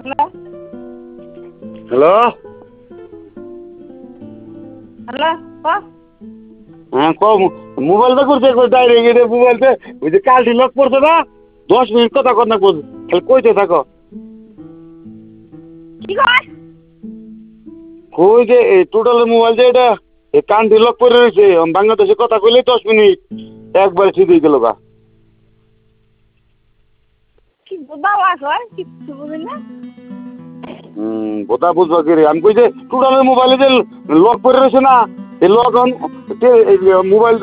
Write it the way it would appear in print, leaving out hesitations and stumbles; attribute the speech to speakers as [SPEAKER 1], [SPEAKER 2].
[SPEAKER 1] hello
[SPEAKER 2] hello
[SPEAKER 1] হ্যাঁ কম মোবাইলটা করছে ডাইরেক্ট মোবাইলতে ওই যে কালটি লক পড়ছে না 10 মিনিট কথা কর না খালি কইতে থাকো
[SPEAKER 2] কি কয়
[SPEAKER 1] কই যে এই টোটালের মোবাইল যে এটা এই কানটি লক করে রয়েছে বাংলাদেশে কথা কইলে 10 মিনিট একবার ঠিক হয়ে গেল গা
[SPEAKER 2] কি বাবা কয় কিছু বুঝি না
[SPEAKER 1] কথা বুঝবা কি রে আমি কই যে টোটালের মোবাইলে যে লক করে রয়েছে না এই লক মোবাইল